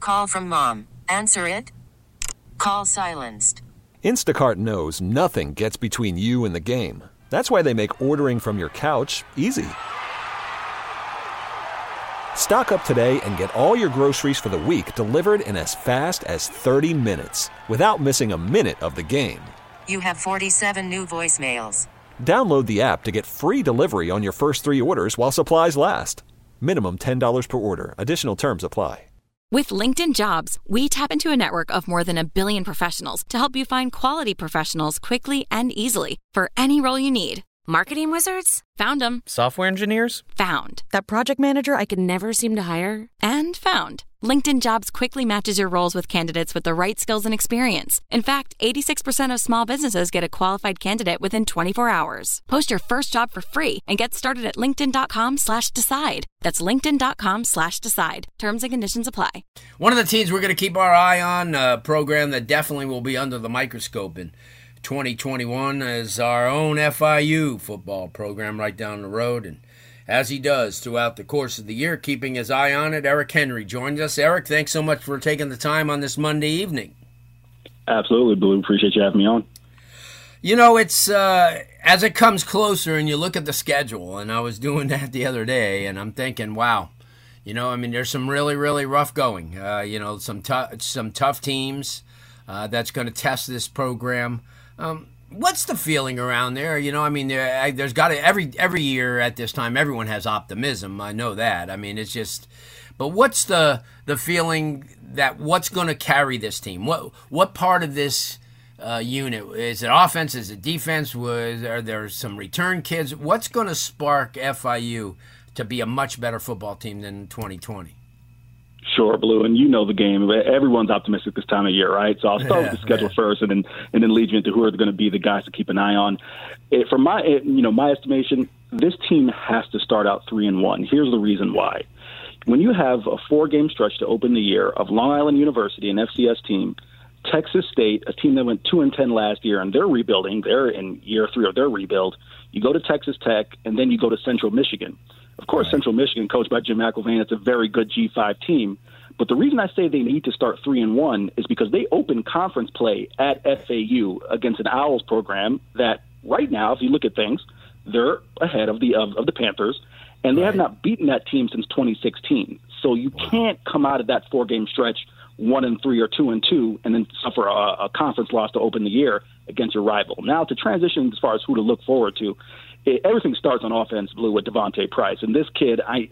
Call from mom. Answer it. Call silenced. Instacart knows nothing gets between you and the game. That's why they make ordering from your couch easy. Stock up today and get all your groceries for the week delivered in as fast as 30 minutes without missing a minute of the game. You have 47 new voicemails. Download the app to get free delivery on your first 3 orders while supplies last. Minimum $10 per order. Additional terms apply. With LinkedIn Jobs, we tap into a network of more than 1 billion professionals to help you find quality professionals quickly and easily for any role you need. Marketing wizards? Found them. Software engineers? Found. That project manager I could never seem to hire? And found. LinkedIn Jobs quickly matches your roles with candidates with the right skills and experience. In fact, 86% of small businesses get a qualified candidate within 24 hours. Post your first job for free and get started at linkedin.com/decide. That's linkedin.com/decide. Terms and conditions apply. One of the teams we're going to keep our eye on, a program that definitely will be under the microscope in 2021, is our own FIU football program right down the road. And as he does throughout the course of the year, keeping his eye on it, Eric Henry joined us. Eric, thanks so much for taking the time on this Monday evening. Absolutely, Blue. Appreciate you having me on. You know, it's as it comes closer and you look at the schedule, and I was doing that the other day, and I'm thinking, wow, you know, I mean, there's some really, really rough going. You know, some tough teams that's going to test this program. What's the feeling around there? You know, I mean, there's got to every year at this time, everyone has optimism. I know that. I mean, it's just, but what's the feeling that what's going to carry this team? What part of this unit is it? Offense? Is it defense? Are there some return kids? What's going to spark FIU to be a much better football team than 2020? Sure, Blue, and you know the game. Everyone's optimistic this time of year, right? So I'll start with the schedule first, and then lead you into who are going to be the guys to keep an eye on. From my estimation, this team has to start out 3-1. Here's the reason why. When you have a 4-game stretch to open the year of Long Island University, an FCS team, Texas State, a team that went 2-10 last year, and they're rebuilding. They're in year 3 of their rebuild. You go to Texas Tech, and then you go to Central Michigan. Of course, right. Central Michigan, coached by Jim McElvain, it's a very good G5 team. But the reason I say they need to start 3-1 is because they open conference play at FAU against an Owls program that right now, if you look at things, they're ahead of the Panthers, and they have not beaten that team since 2016. So you can't come out of that 4-game stretch 1-3 or 2-2 and then suffer a conference loss to open the year against your rival. Now, to transition as far as who to look forward to, everything starts on offense, Blue, with Devontae Price. And this kid, I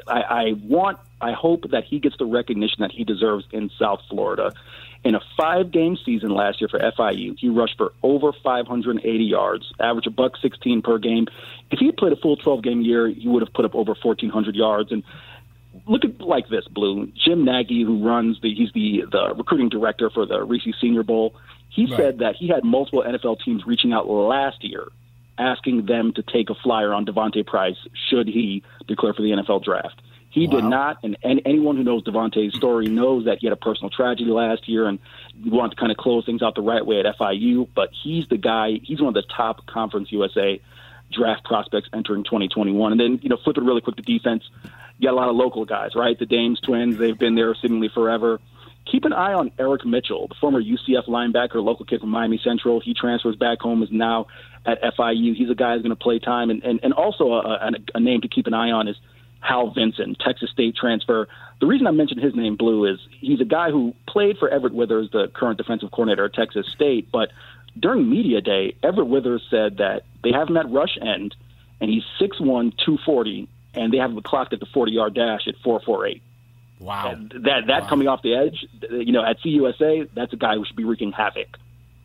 hope that he gets the recognition that he deserves in South Florida. In a 5-game season last year for FIU, he rushed for over 580 yards, average $116 per game. If he had played a full 12-game year, he would have put up over 1,400 yards. And look at like this, Blue. Jim Nagy, who he's the recruiting director for the Reese Senior Bowl, he said that he had multiple NFL teams reaching out last year asking them to take a flyer on Devontae Price should he declare for the NFL draft. He did not, and anyone who knows Devontae's story knows that he had a personal tragedy last year and wanted to kind of close things out the right way at FIU, but he's the guy, he's one of the top Conference USA draft prospects entering 2021. And then, flip it really quick to defense. You got a lot of local guys, right? The Dames twins, they've been there seemingly forever. Keep an eye on Eric Mitchell, the former UCF linebacker, local kid from Miami Central. He transfers back home, is now at FIU. He's a guy who's going to play time. And also a name to keep an eye on is Hal Vinson, Texas State transfer. The reason I mentioned his name, Blue, is he's a guy who played for Everett Withers, the current defensive coordinator at Texas State. But during media day, Everett Withers said that they have him at rush end, and he's 6'1", 240, and they have him clocked at the 40-yard dash at 4.48. Wow. That coming off the edge, at CUSA, that's a guy who should be wreaking havoc.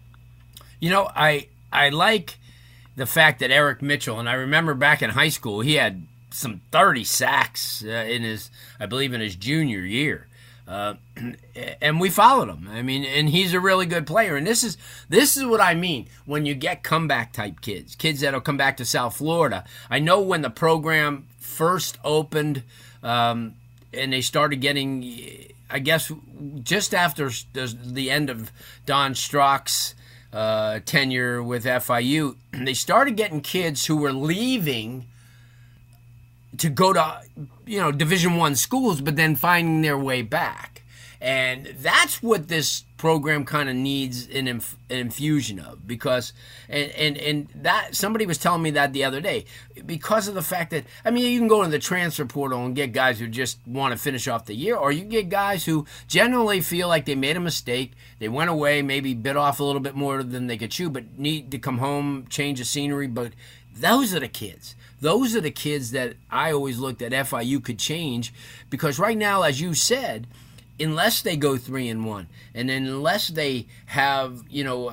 I like the fact that Eric Mitchell, and I remember back in high school, he had some 30 sacks in his junior year. And we followed him. I mean, and he's a really good player. And this is what I mean when you get comeback type kids that'll come back to South Florida. I know when the program first opened, and they started getting, I guess, just after the end of Don Strock's tenure with FIU, they started getting kids who were leaving to go to, Division I schools, but then finding their way back. And that's what this program kind of needs an infusion of, because and that somebody was telling me that the other day, because of the fact that, I mean, you can go to the transfer portal and get guys who just want to finish off the year, or you get guys who generally feel like they made a mistake, they went away, maybe bit off a little bit more than they could chew, but need to come home, change the scenery. But those are the kids. Those are the kids that I always looked at FIU could change, because right now, as you said, unless they go 3-1, and unless they have,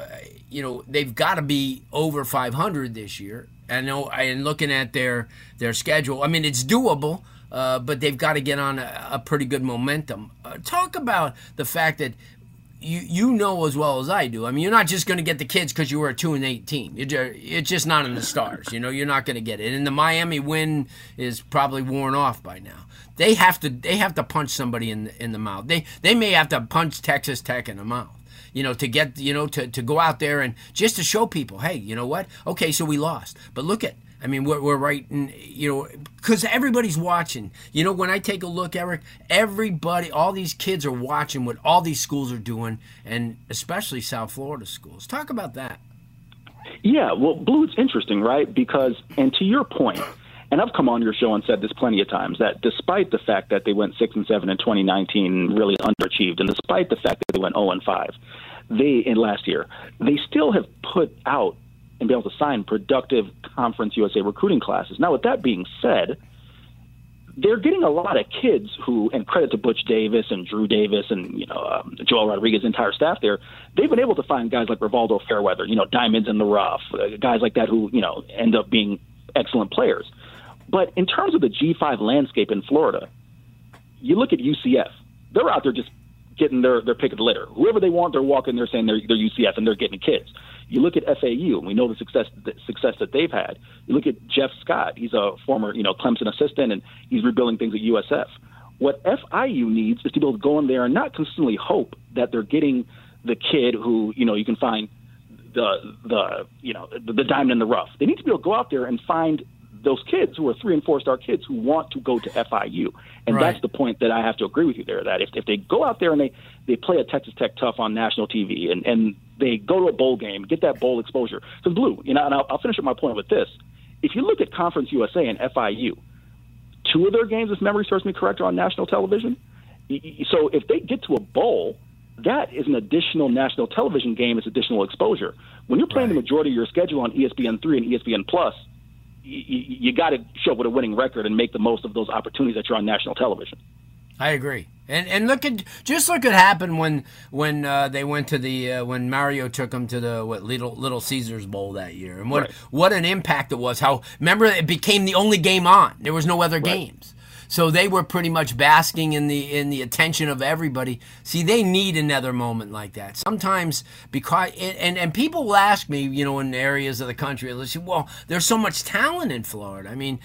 they've got to be over 500 this year. I know, and looking at their schedule, I mean, it's doable, but they've got to get on a pretty good momentum. Talk about the fact that you know as well as I do. I mean, you're not just going to get the kids because you were a 2-8 team. It's just not in the stars. You're not going to get it. And the Miami win is probably worn off by now. They have to punch somebody in the mouth. They may have to punch Texas Tech in the mouth. To get to go out there and just to show people, hey, you know what? Okay, so we lost, but look at. I mean, we're right, because everybody's watching. When I take a look, Eric, everybody, all these kids are watching what all these schools are doing, and especially South Florida schools. Talk about that. Yeah, well, Blue, it's interesting, right? Because, and to your point, and I've come on your show and said this plenty of times, that despite the fact that they went 6-7 in 2019, really underachieved, and despite the fact that they went 0-5, in last year, they still have put out and be able to sign productive Conference USA recruiting classes. Now, with that being said, they're getting a lot of kids who, and credit to Butch Davis and Drew Davis and Joel Rodriguez's entire staff there, they've been able to find guys like Rivaldo Fairweather, diamonds in the rough, guys like that who end up being excellent players. But in terms of the G5 landscape in Florida, you look at UCF, they're out there just getting their pick of the litter. Whoever they want, they're walking there saying they're UCF and they're getting kids. You look at FAU, and we know the success that they've had. You look at Jeff Scott. He's a former, Clemson assistant, and he's rebuilding things at USF. What FIU needs is to be able to go in there and not consistently hope that they're getting the kid who, you can find the diamond in the rough. They need to be able to go out there and find those kids who are 3- and 4-star kids who want to go to FIU. And right. That's the point that I have to agree with you there, that if they go out there and they play a Texas Tech tough on national TV and they go to a bowl game, get that bowl exposure. Because Blue, and I'll finish up my point with this. If you look at Conference USA and FIU, 2 of their games, if memory serves me correct, are on national television. So if they get to a bowl, that is an additional national television game. It's additional exposure. When you're playing the majority of your schedule on ESPN3 and ESPN Plus, you got to show up with a winning record and make the most of those opportunities that you're on national television. I agree. And look at what happened when they went to the when Mario took them to the Little Caesars Bowl that year, and what an impact it was. How, remember, it became the only game on. There was no other games. So they were pretty much basking in the attention of everybody. See, they need another moment like that. Sometimes, because and people will ask me, in areas of the country, they'll say, well, there's so much talent in Florida. I mean,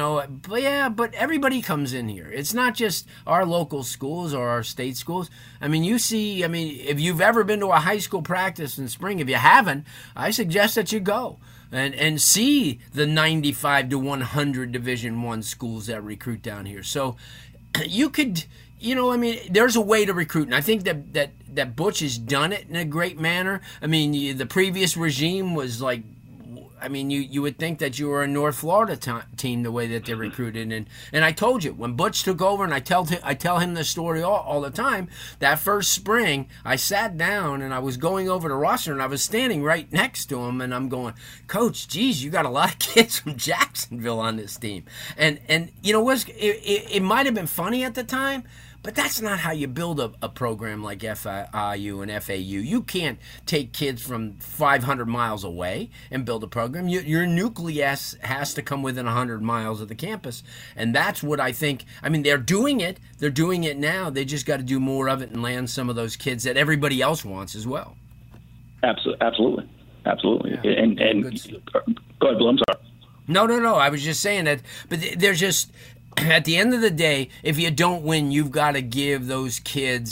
but everybody comes in here. It's not just our local schools or our state schools. I mean, if you've ever been to a high school practice in spring, if you haven't, I suggest that you go. And see the 95 to 100 Division I schools that recruit down here. So you could, there's a way to recruit. And I think that Butch has done it in a great manner. I mean, the previous regime was like, you would think that you were a North Florida team the way that they recruited. And I told you, when Butch took over, and I tell him this story all the time, that first spring, I sat down and I was going over the roster and I was standing right next to him and I'm going, Coach, geez, you got a lot of kids from Jacksonville on this team. And it might have been funny at the time, but that's not how you build a program like FIU and FAU. You can't take kids from 500 miles away and build a program. Your nucleus has to come within 100 miles of the campus. And that's what I think. I mean, they're doing it. They're doing it now. They just got to do more of it and land some of those kids that everybody else wants as well. Absolutely. Yeah. And go ahead, Blue, I'm sorry. No. I was just saying that. But there's just... At the end of the day, if you don't win, you've got to give those kids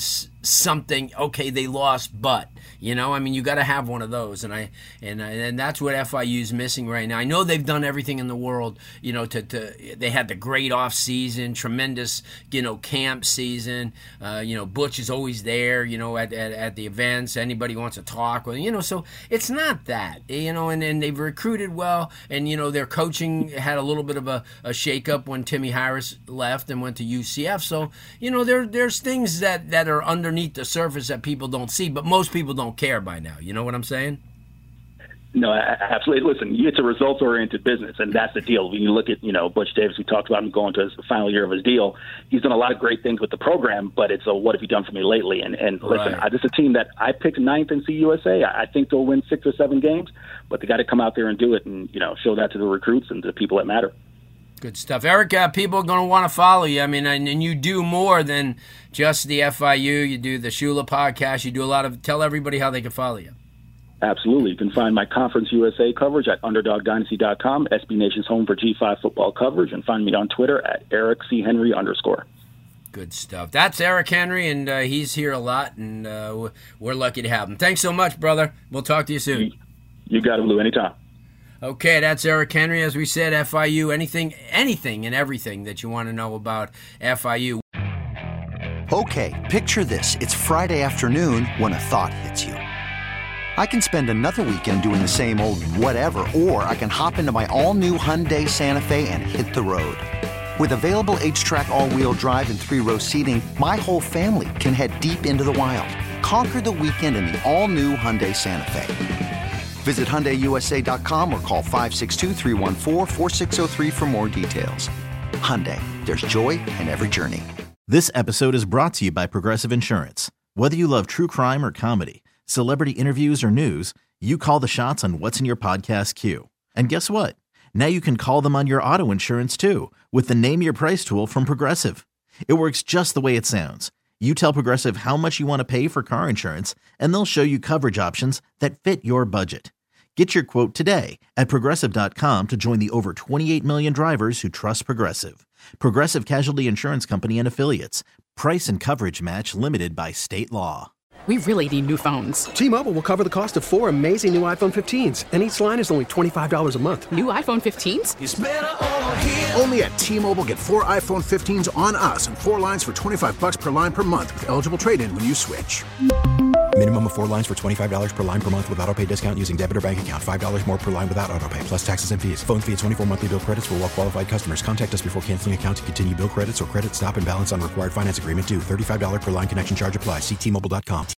something. Okay, they lost, but you know, I mean, you got to have one of those, and that's what FIU's missing right now. I know they've done everything in the world, you know, they had the great off season, tremendous, you know, camp season. You know, Butch is always there, you know, at the events. Anybody wants to talk, well, you know, so it's not that, you know, and they've recruited well, and you know, their coaching had a little bit of a shakeup when Timmy Harris left and went to UCF. So, you know, there's things that are underneath the surface that people don't see, but most people don't care by now. You know what I'm saying? No, absolutely. Listen, it's a results-oriented business, and that's the deal. When you look at, you know, Butch Davis, we talked about him going to his final year of his deal. He's done a lot of great things with the program, but it's a what have you done for me lately? And listen, this is a team that I picked 9th in CUSA. I think they'll win 6 or 7 games, but they got to come out there and do it and, you know, show that to the recruits and to the people that matter. Good stuff. Eric, people are going to want to follow you. I mean, and you do more than just the FIU. You do the Shula podcast. You do a lot of – tell everybody how they can follow you. Absolutely. You can find my Conference USA coverage at UnderdogDynasty.com, SB Nation's home for G5 football coverage, and find me on Twitter at EricCHenry_. Good stuff. That's Eric Henry, and he's here a lot, and we're lucky to have him. Thanks so much, brother. We'll talk to you soon. You got it, Lou. Anytime. Okay, that's Eric Henry. As we said, FIU, anything and everything that you want to know about FIU. Okay, picture this. It's Friday afternoon when a thought hits you. I can spend another weekend doing the same old whatever, or I can hop into my all-new Hyundai Santa Fe and hit the road. With available H-Track all-wheel drive and 3-row seating, my whole family can head deep into the wild. Conquer the weekend in the all-new Hyundai Santa Fe. Visit HyundaiUSA.com or call 562-314-4603 for more details. Hyundai, there's joy in every journey. This episode is brought to you by Progressive Insurance. Whether you love true crime or comedy, celebrity interviews or news, you call the shots on what's in your podcast queue. And guess what? Now you can call them on your auto insurance too with the Name Your Price tool from Progressive. It works just the way it sounds. You tell Progressive how much you want to pay for car insurance, and they'll show you coverage options that fit your budget. Get your quote today at Progressive.com to join the over 28 million drivers who trust Progressive. Progressive Casualty Insurance Company and Affiliates. Price and coverage match limited by state law. We really need new phones. T-Mobile will cover the cost of 4 amazing new iPhone 15s, and each line is only $25 a month. New iPhone 15s? It's better over here. Only at T-Mobile, get 4 iPhone 15s on us and 4 lines for $25 per line per month with eligible trade-in when you switch. Minimum of 4 lines for $25 per line per month with autopay discount using debit or bank account. $5 more per line without autopay, plus taxes and fees. Phone fee at 24 monthly bill credits for well-qualified customers. Contact us before canceling account to continue bill credits or credit stop and balance on required finance agreement due. $35 per line connection charge applies. See T-Mobile.com.